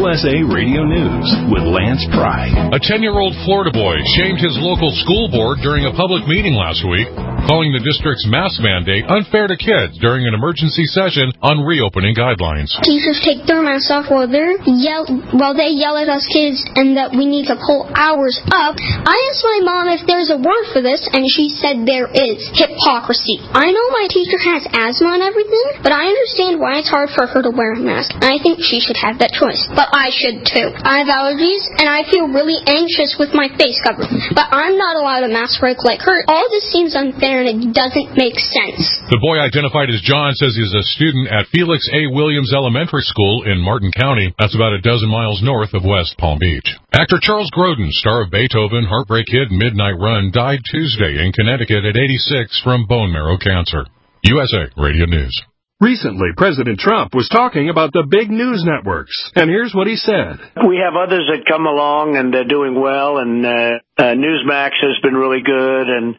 USA Radio News with Lance Pry. A 10-year-old Florida boy shamed his local school board during a public meeting last week, calling the district's mask mandate unfair to kids during an emergency session on reopening guidelines. Teachers take their masks off while they yell at us kids and that we need to pull ours up. I asked my mom if there's a word for this, and she said there is. Hypocrisy. I know my teacher has asthma and everything, but I understand why it's hard for her to wear a mask. I think she should have that choice. But I should too. I have allergies, and I feel really anxious with my face covered. But I'm not allowed a mask break like her. All this seems unfair, and it doesn't make sense. The boy, identified as John, says he's a student at Felix A. Williams Elementary School in Martin County. That's about a dozen miles north of West Palm Beach. Actor Charles Grodin, star of Beethoven, Heartbreak Kid, and Midnight Run, died Tuesday in Connecticut at 86 from bone marrow cancer. USA Radio News. Recently, President Trump was talking about the big news networks, and here's what he said. We have others that come along, and they're doing well, and Newsmax has been really good, and,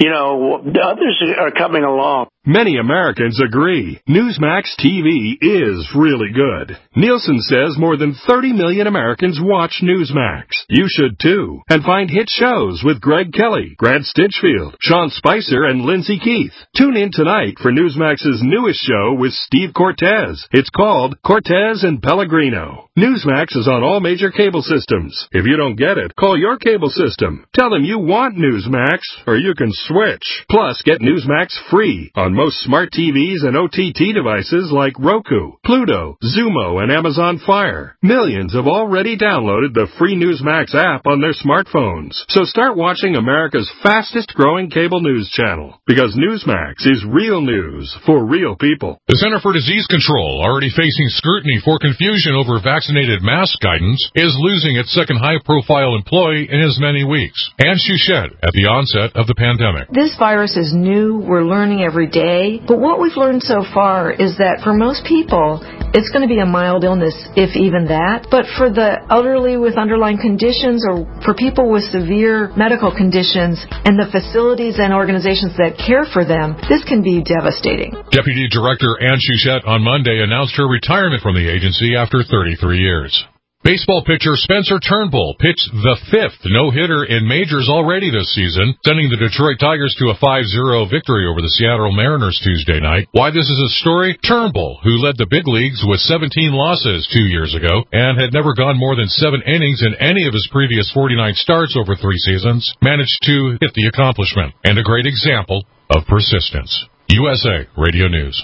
others are coming along. Many Americans agree. Newsmax TV is really good. Nielsen says more than 30 million Americans watch Newsmax. You should too. And find hit shows with Greg Kelly, Grant Stinchfield, Sean Spicer, and Lindsay Keith. Tune in tonight for Newsmax's newest show with Steve Cortez. It's called Cortez and Pellegrino. Newsmax is on all major cable systems. If you don't get it, call your cable system. Tell them you want Newsmax, or you can switch. Plus, get Newsmax free on most smart TVs and OTT devices like Roku, Pluto, Zumo, and Amazon Fire. Millions have already downloaded the free Newsmax app on their smartphones. So start watching America's fastest-growing cable news channel, because Newsmax is real news for real people. The Center for Disease Control, already facing scrutiny for confusion over vaccinated mask guidance, is losing its second high-profile employee in as many weeks. Anne Chouchette at the onset of the pandemic. This virus is new. We're learning every day. But what we've learned so far is that for most people, it's going to be a mild illness, if even that. But for the elderly with underlying conditions or for people with severe medical conditions and the facilities and organizations that care for them, this can be devastating. Deputy Director Anne Chouchette on Monday announced her retirement from the agency after 33 years. Baseball pitcher Spencer Turnbull pitched the fifth no-hitter in majors already this season, sending the Detroit Tigers to a 5-0 victory over the Seattle Mariners Tuesday night. Why this is a story? Turnbull, who led the big leagues with 17 losses 2 years ago and had never gone more than 7 innings in any of his previous 49 starts over 3 seasons, managed to hit the accomplishment, and a great example of persistence. USA Radio News.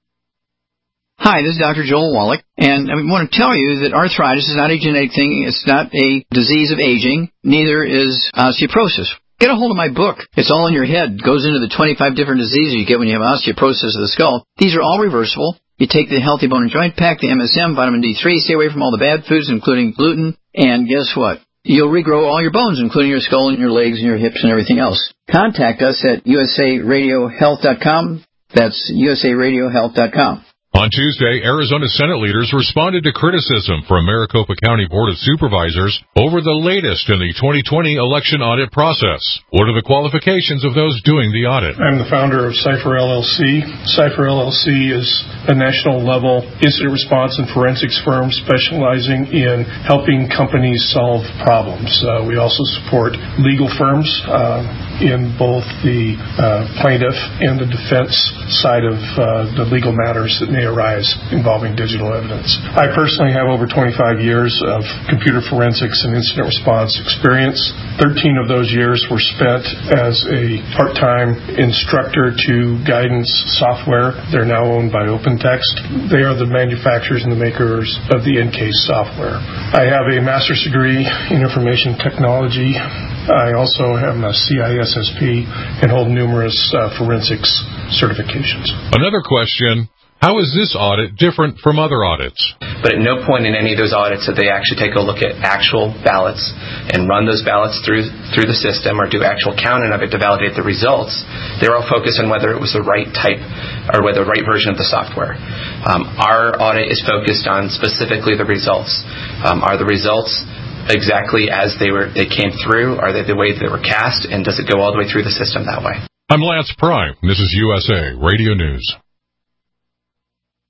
Hi, this is Dr. Joel Wallach, and I want to tell you that arthritis is not a genetic thing. It's not a disease of aging. Neither is osteoporosis. Get a hold of my book. It's all in your head. It goes into the 25 different diseases you get when you have osteoporosis of the skull. These are all reversible. You take the Healthy Bone and Joint Pack, the MSM, vitamin D3, stay away from all the bad foods, including gluten, and guess what? You'll regrow all your bones, including your skull and your legs and your hips and everything else. Contact us at usaradiohealth.com. That's usaradiohealth.com. On Tuesday, Arizona Senate leaders responded to criticism from Maricopa County Board of Supervisors over the latest in the 2020 election audit process. What are the qualifications of those doing the audit? I'm the founder of Cypher LLC. Cypher LLC is a national-level incident response and forensics firm specializing in helping companies solve problems. We also support legal firms in both the plaintiff and the defense side of the legal matters that may arise involving digital evidence. I personally have over 25 years of computer forensics and incident response experience. 13 of those years were spent as a part-time instructor to guidance software. They're now owned by OpenText. They are the manufacturers and the makers of the EnCase software. I have a master's degree in information technology. I also am a CISSP and hold numerous forensics certifications. Another question. How is this audit different from other audits? But at no point in any of those audits did they actually take a look at actual ballots and run those ballots through the system or do actual counting of it to validate the results. They were all focused on whether it was the right type or whether the right version of the software. Our audit is focused on specifically the results. Are the results exactly as they came through? Are they the way they were cast? And does it go all the way through the system that way? I'm Lance Pry. This is USA Radio News.